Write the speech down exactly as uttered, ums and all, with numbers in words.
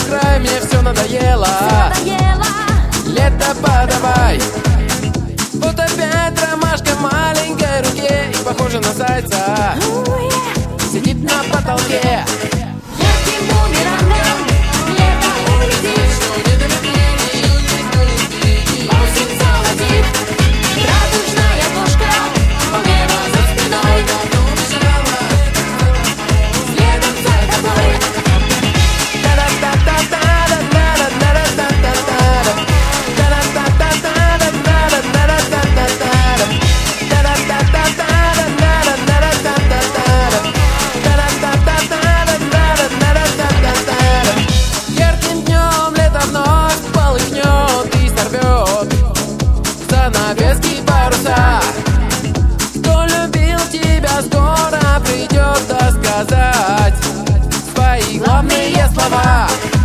край, мне все надоело. Все надоело. Лето подавай. Вот опять ромашка в маленькой руке и похожа на зайца. Сидит на потолке. Ярким бумерангом лето улетит. Осень золотит. Радужная кошка у неба за спиной. Следом за тобой. Ярким днем лето вновь полыхнет и сорвет занавески паруса. Кто любил тебя, скоро придет досказать свои главные слова.